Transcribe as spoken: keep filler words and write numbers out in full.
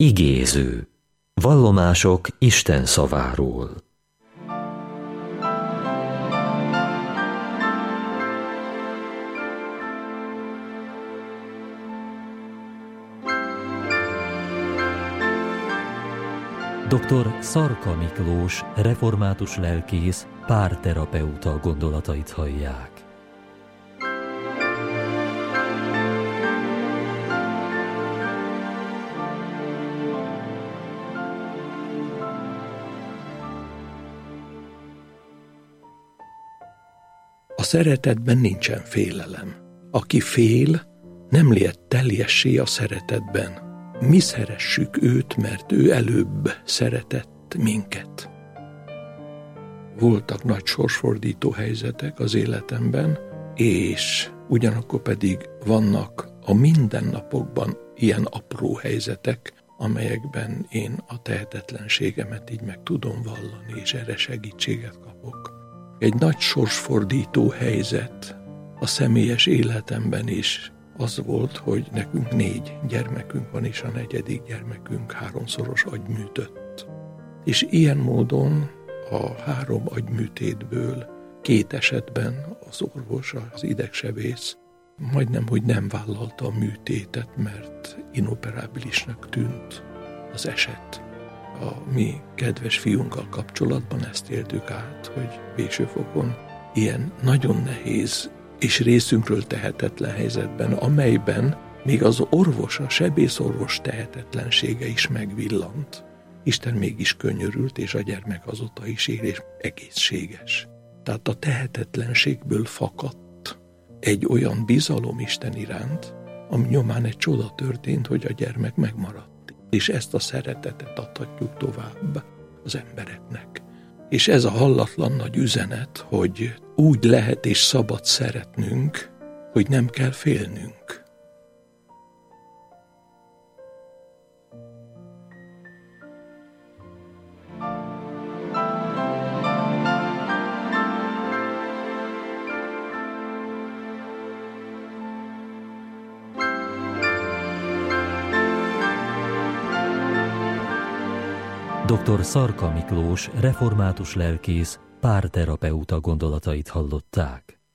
Igéző. Vallomások Isten szaváról. doktor Szarka Miklós, református lelkész, párterapeuta gondolatait hallják. A szeretetben nincsen félelem. Aki fél, nem lét teljessé a szeretetben. Mi szeressük őt, mert ő előbb szeretett minket. Voltak nagy sorsfordító helyzetek az életemben, és ugyanakkor pedig vannak a mindennapokban ilyen apró helyzetek, amelyekben én a tehetetlenségemet így meg tudom vallani, és erre segítséget kapok. Egy nagy sorsfordító helyzet a személyes életemben is az volt, hogy nekünk négy gyermekünk van, és a negyedik gyermekünk háromszoros agyműtött. És ilyen módon a három agyműtétből két esetben az orvos, az idegsebész majdnem, hogy nem vállalta a műtétet, mert inoperábilisnak tűnt az eset. A mi kedves fiunkkal kapcsolatban ezt éltük át, hogy végső fokon ilyen nagyon nehéz és részünkről tehetetlen helyzetben, amelyben még az orvos, a sebészorvos tehetetlensége is megvillant. Isten mégis könyörült, és a gyermek azóta is él, és egészséges. Tehát a tehetetlenségből fakadt egy olyan bizalom Isten iránt, ami nyomán egy csoda történt, hogy a gyermek megmaradt. És ezt a szeretetet adhatjuk tovább az embereknek. És ez a hallatlan nagy üzenet, hogy úgy lehet és szabad szeretnünk, hogy nem kell félnünk. doktor Szarka Miklós, református lelkész, párterapeuta gondolatait hallották.